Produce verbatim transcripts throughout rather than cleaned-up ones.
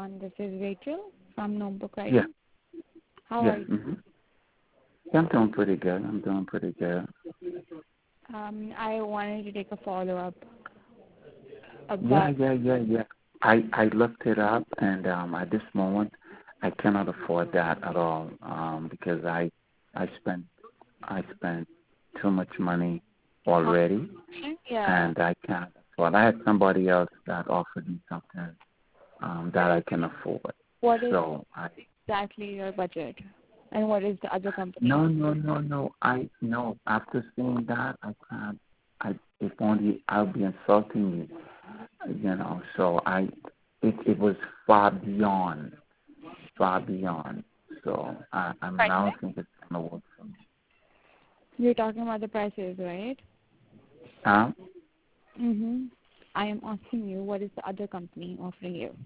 John. This is Rachel from Notebook Yeah. Writing. How Yeah. are you? Mm-hmm. Yeah, I'm doing pretty good. I'm doing pretty good. Um, I wanted to take a follow-up Yeah, about. yeah, yeah, yeah. I I looked it up, and um, at this moment, I cannot afford that at all um, because I I spent I spent too much money already, Yeah. and I can't afford. I had somebody else that offered me something um, that I can afford. What is So I exactly your budget, and what is the other company? no no no no I no after seeing that I can't. I if only I'll be insulting you. You know, so I, it, it was far beyond, far beyond. So I, I mean, Price? I don't think it's gonna work for me. You're talking about the prices, right? Huh? Mhm. I am asking you, what is the other company offering you?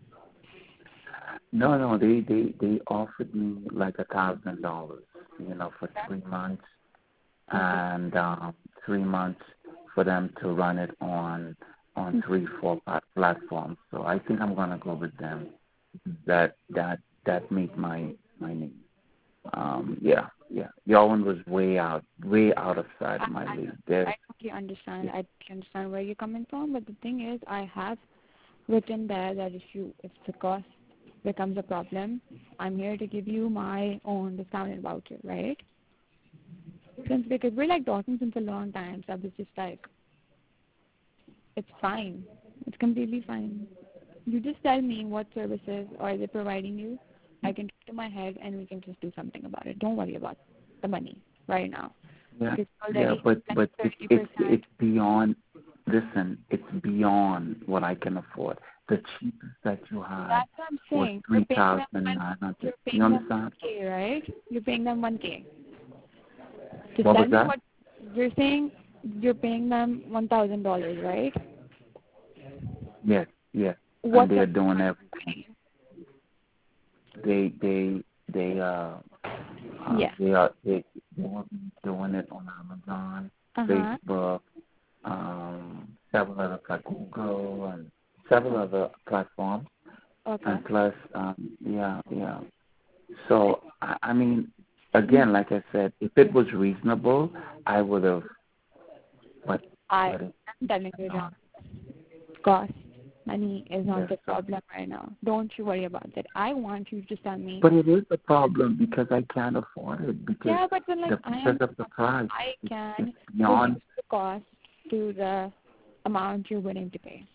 No, no, they, they, they offered me like a thousand dollars, you know, for three months, Okay. and um, three months for them to run it on on three, four plat- platforms. So I think I'm gonna go with them. That that that meet my my needs. Um, yeah, yeah. Your one was way out, way out of sight of my league. There, I totally understand. yeah, I totally understand where you're coming from, but the thing is, I have written there that if you if the cost becomes a problem, I'm here to give you my own discounted voucher, right? Since because we're like talking since a long time, so I was just like, it's fine. It's completely fine. You just tell me what services are they providing you. I can talk to my head and we can just do something about it. Don't worry about the money right now. yeah, Because yeah. already But but it's thirty it's percent. it's beyond. Listen, it's beyond what I can afford. The cheapest that you had That's what I'm was saying. You're three paying them thousand one, nine hundred. you're You paying them understand? one K, right? You're paying them one K. Just What tell was me that? what you're saying. You're paying them one thousand dollars, right? Yes, yes. And What they're services doing are everything. you They they they uh, providing? uh Yeah. they are they they're doing it on Amazon, Uh huh. Facebook, um, several other like Google and several other platforms. Okay. And plus, um, yeah, yeah. So I, I mean, again, like I said, if it was reasonable, I would have. But I but it's am telling you, John. not. Cost, money is not Yes. the So, problem right now. Don't you worry about that. I want you to tell me. but it is a problem because I can't afford it because Yeah, but then like the I because am, of the price. I It's, it's can reduce beyond. the cost to the amount you're willing to pay.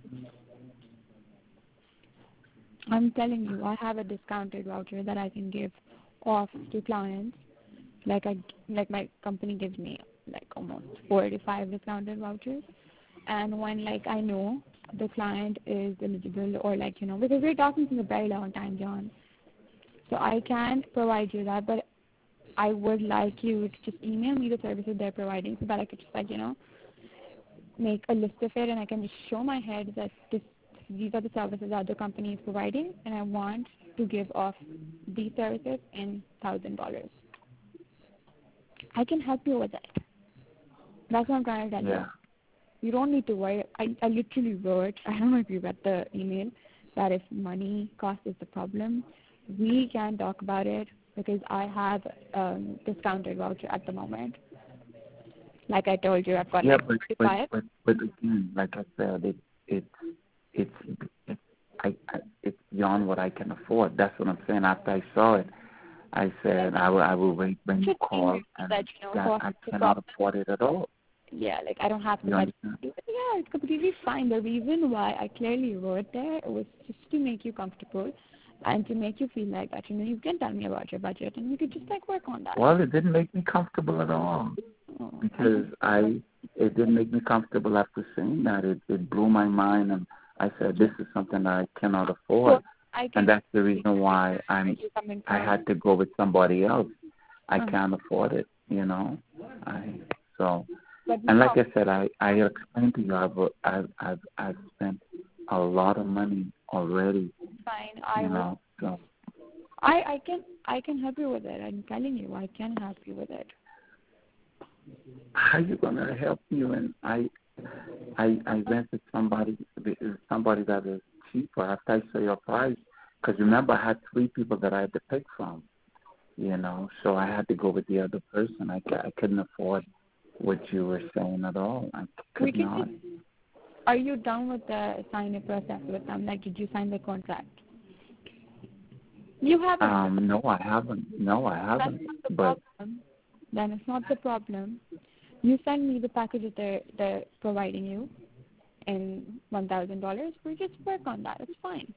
I'm telling you, I have a discounted voucher that I can give off to clients. Like I, like my company gives me like almost four to five discounted vouchers. And when like I know the client is eligible or like, you know, because we're talking for a very long time, John. So I can provide you that, but I would like you to just email me the services they're providing so that I could just like, you know, make a list of it and I can just show my head that this, these are the services other company is providing and I want to give off these services in thousand dollars. I can help you with that. That's what I'm trying to tell you. Yeah. You don't need to worry. I, I literally wrote, I don't know if you read the email, that if money cost is the problem, we can talk about it because I have a discounted voucher at the moment. Like I told you, I've got Yeah, like but but thirty-five. but but again, like I said, it it's it's it's I, I it's beyond what I can afford. That's what I'm saying. After I saw it, I said I will I will wait when you Just email call, me and that, you know, that cost I is the cannot problem. afford it at all. Yeah, like I don't have the You budget understand? to do it. Yeah, it's completely fine. The reason why I clearly wrote there was just to make you comfortable and to make you feel like that, you know, you can tell me about your budget and we could just like work on that. Well, it didn't make me comfortable at all Oh, I because don't I it didn't make me comfortable after seeing that. It it blew my mind, and I said this is something that I cannot so afford, I and can that's the reason why where I'm you're coming I from. had to go with somebody else. I Uh-huh. can't afford it, you know. I so But and like no, I said, I I explained to you I've I've I've, I've spent a lot of money already, fine. I you will. know. So I I can I can help you with it. I'm telling you, I can help you with it. how you gonna help you? And I I I rented somebody somebody that is cheaper after I saw your price. Because remember, I had three people that I had to pick from, you know, so I had to go with the other person. I, I couldn't afford what you were saying at all. I could We can not. just, are you done with the sign-up process with them? Like, did you sign the contract? You haven't. Um, no, I haven't. No, I haven't. That's not the But problem. Then it's not the problem. You send me the packages they're, they're providing you in one thousand dollars. We just work on that. It's fine.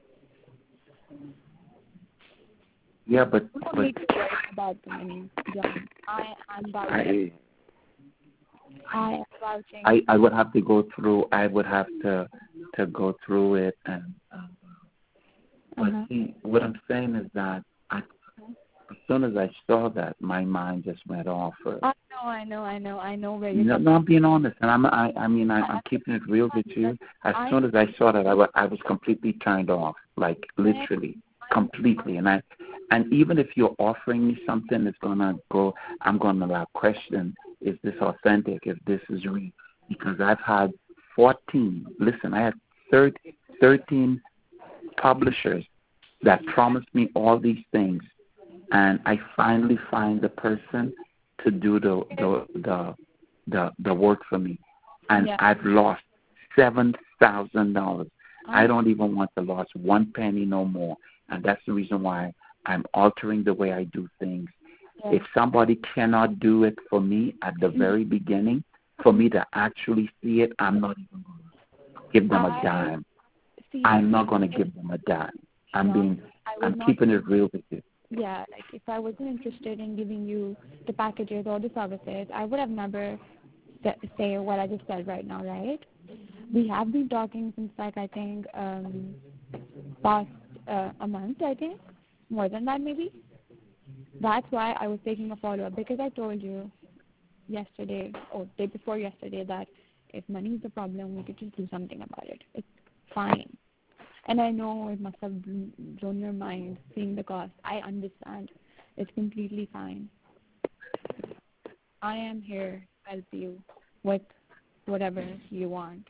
yeah, but You don't but need to worry about the money, John. I am vouching. I I am vouching. I I would have to go through. I would have to to go through it and. Um, but Uh-huh. see, what I'm saying is that I, as soon as I saw that, my mind just went off. For, I know, I know, I know, I know where you're no, coming no, I'm being honest, and I'm I I mean I, I'm keeping it real with you. As I, soon as I saw that, I was I was completely turned off, like literally, completely. And I and even if you're offering me something, it's gonna go. I'm gonna like question: is this authentic? If this is real? Because I've had fourteen. Listen, I had thirteen, thirteen publishers that promised me all these things, and I finally find the person to do the the the the, the work for me, and yeah. I've lost seven thousand dollars. I, I don't even want to lose one penny no more, and that's the reason why I'm altering the way I do things. yeah. If somebody cannot do it for me at the very beginning, for me to actually see it, I'm not even going to give them a I, dime. see, I'm not going to give them a dime. I'm no, being, I I'm not, keeping it real with you. yeah, like if I wasn't interested in giving you the packages or the services, I would have never sa- say what I just said right now, right? We have been talking since like I think um past uh, a month, I think, more than that maybe. That's why I was taking a follow up because I told you yesterday or day before yesterday that if money is the problem, we could just do something about it. It's fine. And I know it must have blown your mind seeing the cost. I understand. It's completely fine. I am here to help you with whatever you want.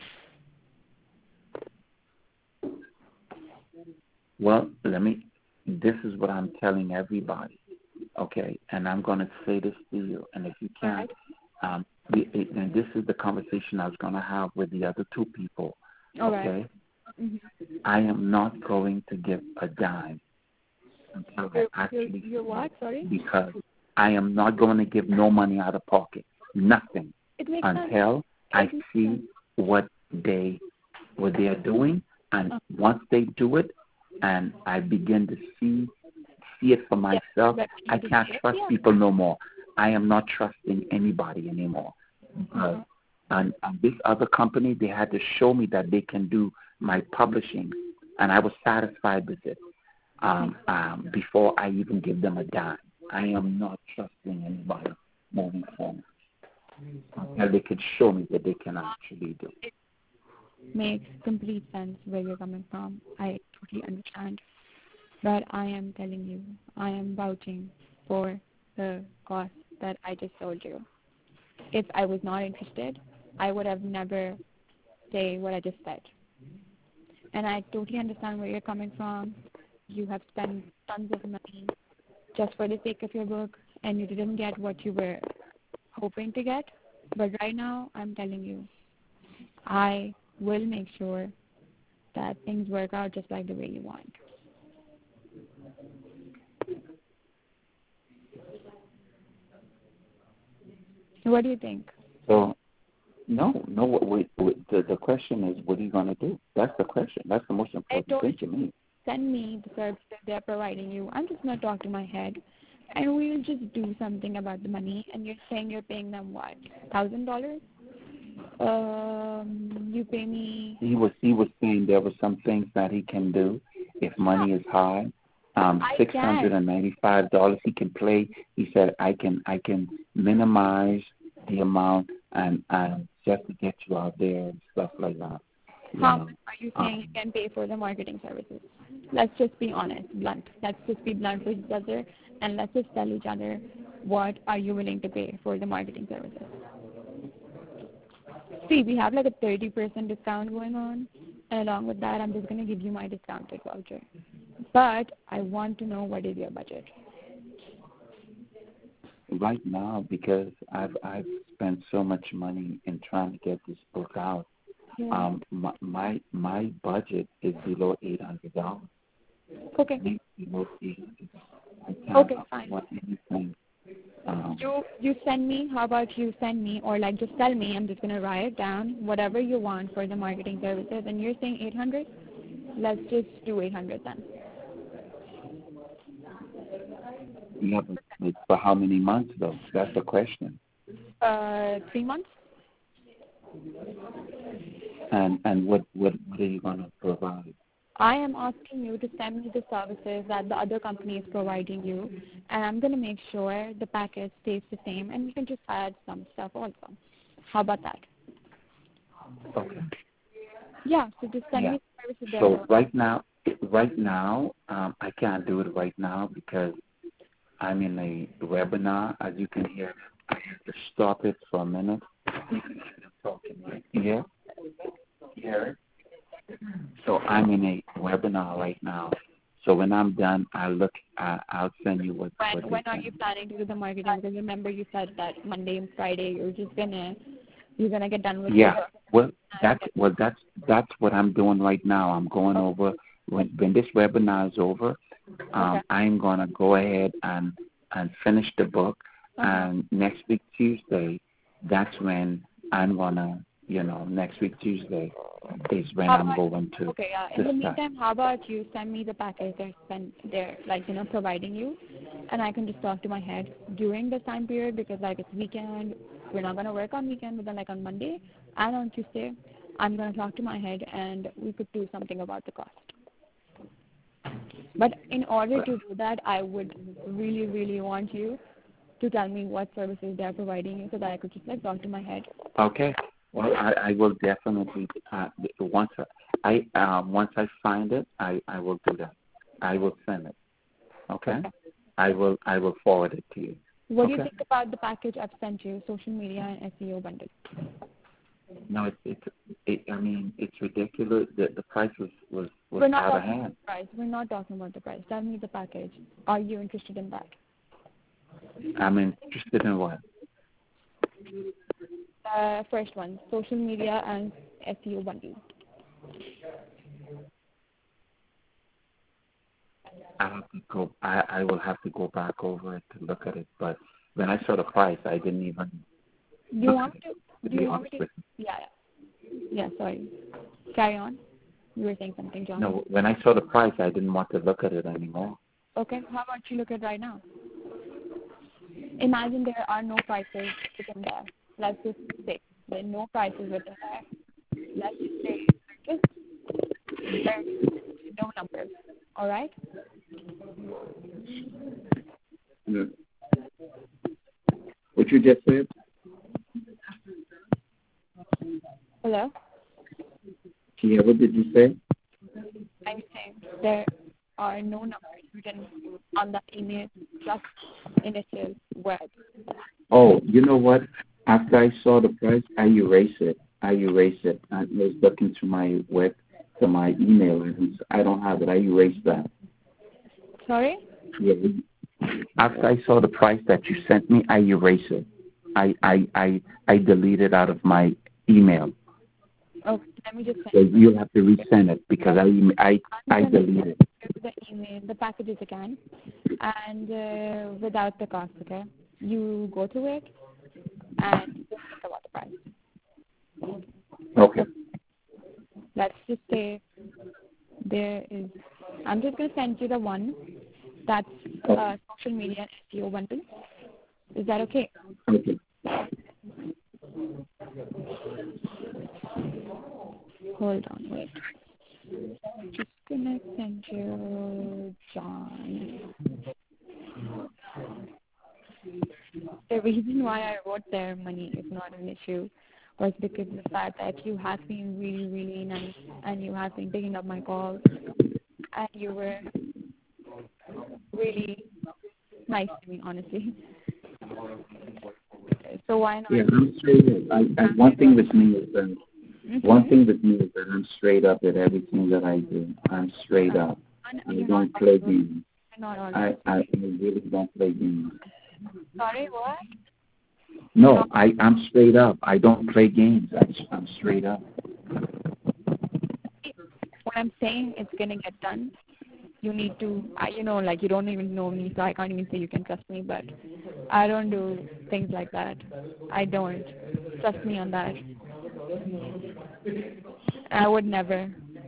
Well, let me, this is what I'm telling everybody, okay? And I'm going to say this to you, and if you All can, right. um, the, and this is the conversation I was going to have with the other two people, All okay? right. Mm-hmm. I am not going to give a dime until You're, I actually you're, you're what? Sorry? because I am not going to give no money out of pocket, nothing, It makes sense. until I It makes see sense. what they what they are doing, and Uh, once they do it, and I begin to see see it for yeah. myself, But I you to can't see it? trust Yeah. people no more. I am not trusting anybody anymore. Because Uh-huh. and, and this other company, they had to show me that they can do my publishing, and I was satisfied with it. Um, um, before I even give them a dime, I am not trusting anybody moving forward until they could show me that they can actually do. It makes complete sense where you're coming from. I totally understand. But I am telling you, I am vouching for the cost that I just told you. If I was not interested, I would have never say what I just said. And I totally understand where you're coming from. You have spent tons of money just for the sake of your book, and you didn't get what you were hoping to get. But right now, I'm telling you, I will make sure that things work out just like the way you want. What do you think? So, no, no. What, what, what, the the question is, what are you going to do? That's the question. That's the most I important told thing you, to me. send me the services they're providing you. I'm just going to talk to my head, and we'll just do something about the money. And you're saying you're paying them what, one thousand dollars? Um, you pay me. He was he was saying there were some things that he can do if money is high. Um, I six hundred can. and ninety-five dollars. He can play. He said I can I can minimize the amount and and just to get you out there and stuff like that. How Yeah. much are you saying you Um, can pay for the marketing services? Let's just be honest, blunt. Let's just be blunt with each other, and let's just tell each other what are you willing to pay for the marketing services. See, we have like a thirty percent discount going on, and along with that, I'm just going to give you my discounted voucher. but I want to know what is your budget. Right now, because I've I've spent so much money in trying to get this book out, Yeah. um, my my, my budget is below eight hundred dollars. Okay. Below eight hundred dollars. I can't Okay, fine. afford anything. Um, You you send me. How about you send me, or like just tell me. I'm just gonna write down whatever you want for the marketing services. And you're saying eight hundred. Let's just do eight hundred then. yeah, but it's for how many months though? That's the question. Uh, three months. And and what what what are you gonna provide? I am asking you to send me the services that the other company is providing you, and I'm going to make sure the package stays the same, and you can just add some stuff also. How about that? Okay. Yeah, so just send Yeah. me the services there. So right now, right now, um, I can't do it right now because I'm in a webinar. As you can hear, I have to stop it for a minute. I'm talking right here. You hear it? So I'm in a webinar right now. So when I'm done, I'll look. Uh, I'll send you what. When what when are send. you planning to do the marketing? Because remember you said that Monday and Friday you're just gonna you're gonna get done with. Yeah. Your Well, that's well, that's that's what I'm doing right now. I'm going over when when this webinar is over. Um, okay. I'm gonna go ahead and and finish the book. Uh-huh. And next week Tuesday, that's when I'm gonna, you know, next week Tuesday is when How I'm about, going to. okay, yeah. In the to start. meantime, how about you send me the package they're spend they're like you know providing you, and I can just talk to my head during this time period because like it's weekend, we're not gonna work on weekend, but then like on Monday and on Tuesday, I'm gonna talk to my head and we could do something about the cost. But in order to do that, I would really, really want you to tell me what services they're providing you so that I could just like talk to my head. Okay. Well, I, I will definitely uh, once I um, once I find it, I, I will do that. I will send it. Okay. Okay. I will I will forward it to you. What okay? do you think about the package I've sent you, social media and S E O bundle? No, it's it's it, I mean it's ridiculous. The the price was was, was We're not out of talking hand. about the price. We're not talking about the price. Tell me the package. Are you interested in that? I'm interested in what? Uh, first one, social media and S E O bundle. I have to go. I I will have to go back over it to look at it. But when I saw the price, I didn't even. Do you want to? Do you want me to? With Yeah, yeah. Yeah. Sorry. Carry on. You were saying something, John. No, when I saw the price, I didn't want to look at it anymore. Okay. How about you look at right now? Imagine there are no prices within there. Let's just say there are no prices within there. Let's just say just there's no numbers. All right. Yeah. What you just said? Hello. Yeah. What did you say? I'm saying there are no numbers written on the email plus initial word. Oh, you know what? After I saw the price, I erased it. I erased it. I was looking to my web, to my email, and I don't have it. I erased that. Sorry? Yeah. After I saw the price that you sent me, I erased it. I I I, I deleted out of my email. Okay, let me just So send you'll have to resend it because I I I deleted it. the email, the packages again, and uh, without the cost. Okay, you go to it and just think about the price. Okay. Let's just say there is. I'm just gonna send you the one that's uh, social media and S E O bundle. Is that okay? Okay. Hold on, wait. Just gonna send you John. The reason why I wrote there money is not an issue was because of the fact that you have been really, really nice and you have been picking up my calls and you were really nice to me, honestly. So why not? Yeah, I'm straight up. I, I, one thing with me is that Mm-hmm. one thing with me is that I'm straight up at everything that I do. I'm straight up. I I you're don't not play audible. games. You're not I, audible. I really don't play games. Sorry, what? No, I, I'm straight up. I don't play games. I, I'm straight up. What I'm saying, it's going to get done. You need to, I, you know, like you don't even know me, so I can't even say you can trust me, but I don't do things like that. I don't. Trust me on that. I would never.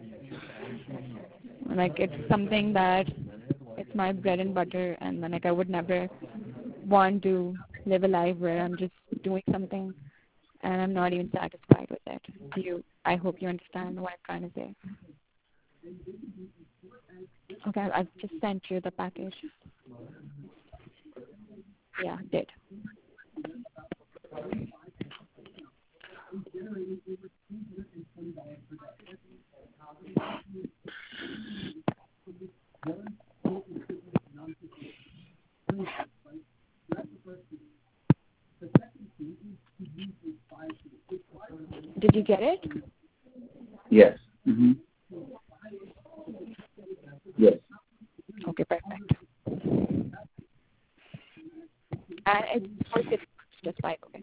Like, it's something that, it's my bread and butter, and then, like, I would never want to live a life where I'm just doing something and I'm not even satisfied with it. You, I hope you understand what I'm trying to say. Okay, I've just sent you the package. Yeah, did. Did you get it? Yes. Mm-hmm. Yes. Okay, perfect. And it's for six months, just like, okay.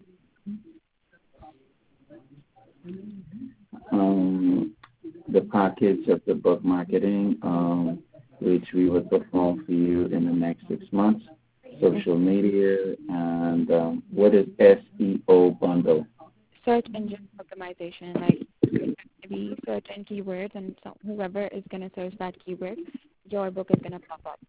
Um, the package of the book marketing, um, which we would perform for you in the next six months, social media, and um, what is S E O bundle? Search engine optimization, like maybe certain keywords, and so whoever is going to search that keyword, your book is going to pop up.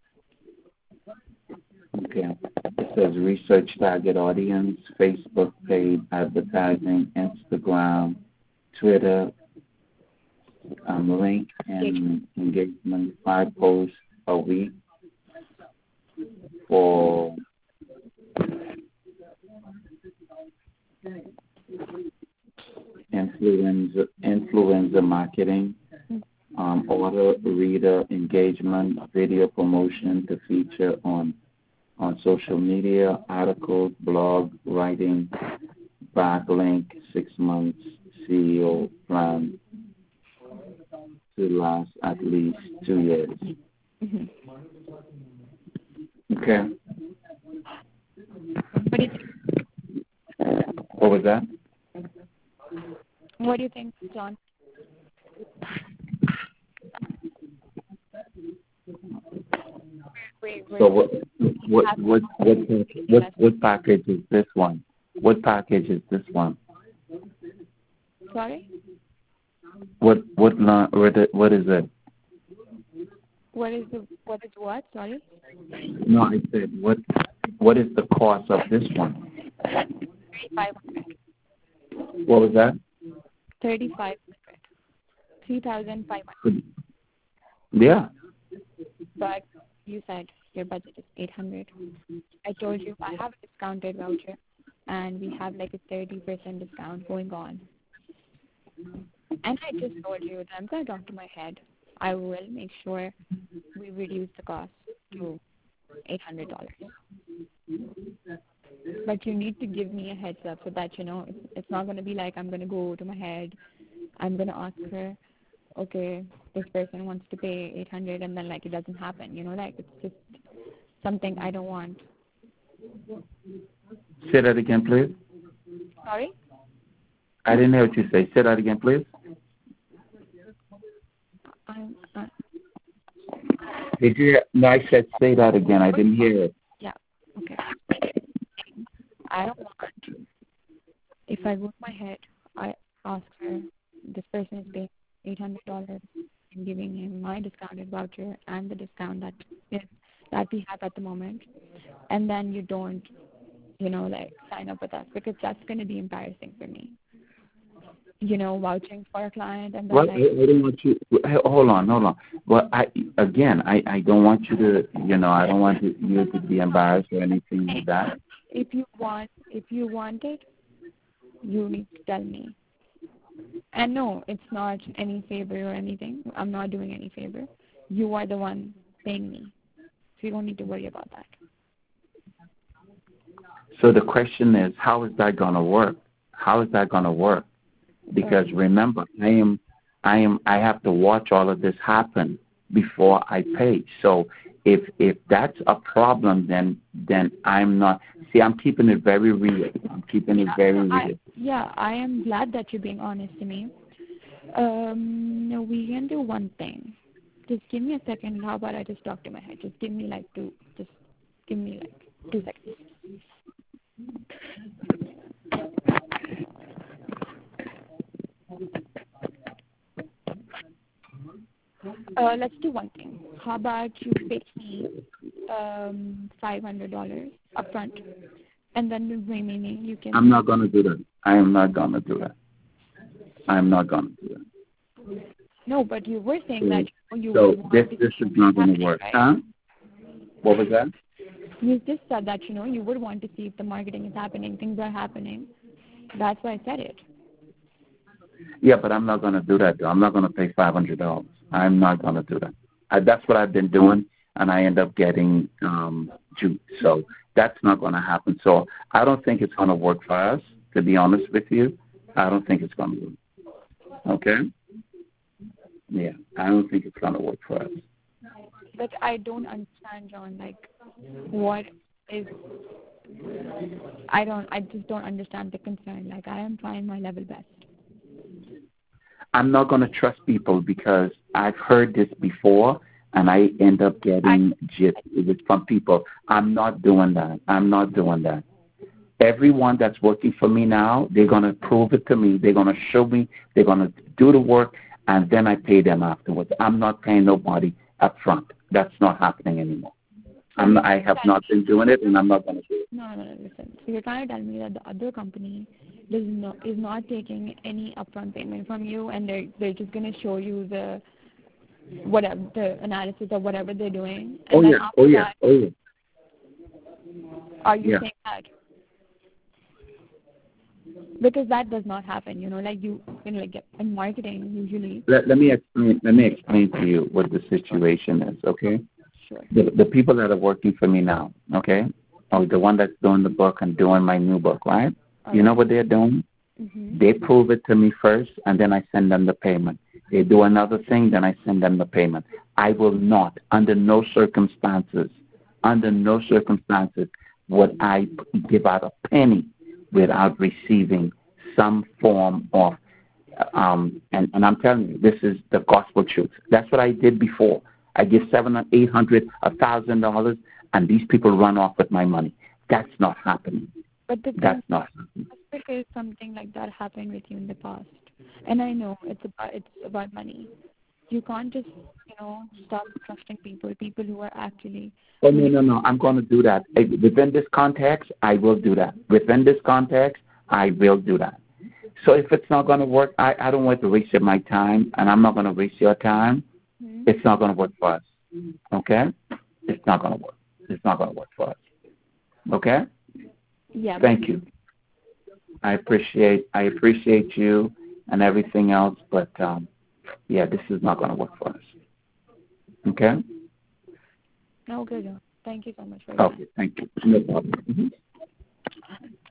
Okay. It says research target audience, Facebook paid advertising, Instagram, Twitter, um, link and engagement, five posts a week for influencer, influencer marketing, um, author, reader engagement, video promotion to feature on on social media, articles, blog, writing, backlink, six months C E O plan to last at least two years. Mm-hmm. Okay. What do you think? What was that? What do you think, John? Wait, wait. So what what what what what what package is this one? What package is this one? Sorry? What what line? What is what is it? What is the what is what? Sorry. No, I said what what is the cost of this one? Thirty-five hundred. What was that? Thirty-five hundred. Three thousand five hundred. Yeah. But you said your budget is eight hundred. I told you I have a discounted voucher, and we have like a thirty percent discount going on. And I just told you that I'm going to talk to my head. I will make sure we reduce the cost to eight hundred dollars. But you need to give me a heads up so that, you know, it's, it's not going to be like I'm going to go to my head. I'm going to ask her, okay, this person wants to pay eight hundred dollars, and then, like, it doesn't happen. You know, like, it's just something I don't want. Say that again, please. Sorry? I didn't hear what you say. Say that again, please. I'm, uh, Did you hear? No, I said say that again. I didn't hear it. Yeah, okay. I don't want, if I go to my head, I ask her, this person is paying eight hundred dollars and giving him my discounted voucher and the discount that is, that we have at the moment, and then you don't, you know, like, sign up with us, because that's going to be embarrassing for me. You know, vouching for a client and then, well, like... I, I don't want you... Hold on, hold on. Well, I, again, I, I don't want you to, you know, I don't want you, you to be embarrassed or anything like that. If you want, if you want it, you need to tell me. And no, it's not any favor or anything. I'm not doing any favor. You are the one paying me. So you don't need to worry about that. So the question is, how is that going to work? How is that going to work? Because remember, I am, I am, I have to watch all of this happen. before I pay. So if if that's a problem, then then I'm not. See, I'm keeping it very real. I'm keeping it very real. I, yeah, I am glad that you're being honest to me. Um, no, we can do one thing. Just give me a second. How about I just talk to my head? Just give me like two. Just give me like two seconds. Uh, let's do one thing. How about you pay me um, five hundred dollars upfront, and then the remaining you can. I'm not gonna do that. I am not gonna do that. I'm not gonna do that. No, but you were saying so, that you so would want this to this is not gonna work, right? Huh? What was that? You just said that you know you would want to see if the marketing is happening, things are happening. That's why I said it. Yeah, but I'm not gonna do that. Though. I'm not gonna pay five hundred dollars. I'm not gonna do that. I, that's what I've been doing, and I end up getting um, juice. So that's not gonna happen. So I don't think it's gonna work for us. To be honest with you, I don't think it's gonna work. Okay. Yeah, I don't think it's gonna work for us. But I don't understand, John. Like, what is? I don't. I just don't understand the concern. Like, I am trying my level best. I'm not gonna trust people because I've heard this before, and I end up getting just from people. I'm not doing that. I'm not doing that. Everyone that's working for me now, they're gonna prove it to me. They're gonna show me. They're gonna do the work, and then I pay them afterwards. I'm not paying nobody up front. That's not happening anymore. I'm not, I have not been doing it, and I'm not going to do it. No, no, no, listen. So you're trying to tell me that the other company does not, is not taking any upfront payment from you, and they're they're just going to show you the whatever the analysis of whatever they're doing. And oh then yeah, after oh yeah, that, oh yeah. Are you yeah. saying that? Because that does not happen, you know, like you, you know, like in marketing usually. Let, let me explain. Let me explain to you what the situation is. Okay. Sure. The, the people that are working for me now, okay, or the one that's doing the book and doing my new book, right? All you right. know what they're doing? Mm-hmm. They prove it to me first, and then I send them the payment. They do another thing, then I send them the payment. I will not, under no circumstances, under no circumstances, would I give out a penny without receiving some form of, um, and, and I'm telling you, this is the gospel truth. That's what I did before. I give seven or eight hundred, a thousand dollars, and these people run off with my money. That's not happening. But the That's not happening. Because something like that happened with you in the past, and I know it's about it's about money. You can't just you know stop trusting people, people who are actually. Oh no no no! I'm going to do that within this context. I will do that within this context. I will do that. So if it's not going to work, I I don't want to waste my time, and I'm not going to waste your time. Mm-hmm. It's not going to work for us. Okay? It's not going to work. It's not going to work for us. Okay? Yeah. Thank you. I appreciate I appreciate you and everything else, but um, yeah, this is not going to work for us. Okay? Okay, John. Thank you so much for your Okay, time. thank you. No problem. Mm-hmm.